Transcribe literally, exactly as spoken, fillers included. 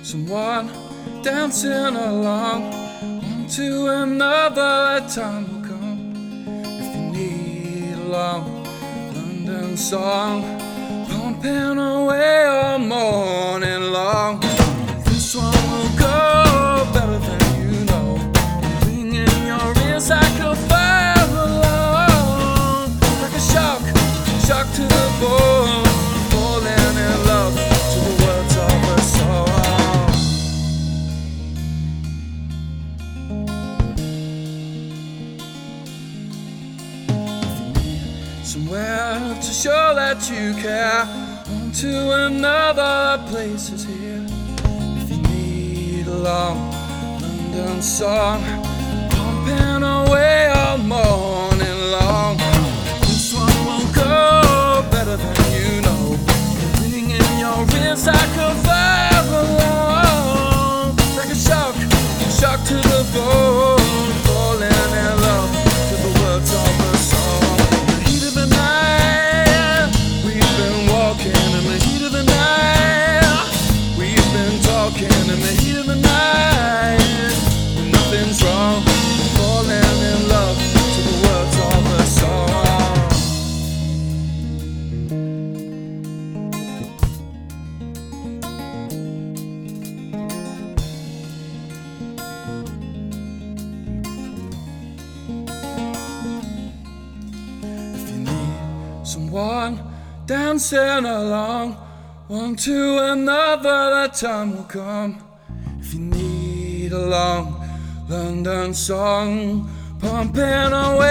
someone dancing along. One to another, that time will come. If you need a long London song, pumping away all morning long. This one will go better than you know, ring in your ears like a fire alarm, like a shock, shock to the bone, falling in love to the words of a song. Somewhere to show that you care, one to another, place is here. If you need a long London song, pumping away all morning long. This one will go better than you know, ringing in your ears like a fire alarm, like a shock, shock to the bone, falling in love to the words of a song. In the heat of the night, nothing's wrong, falling in love to the words of a song. If you need someone dancing along, one to another, that time will come. If you need a long London song, pumping away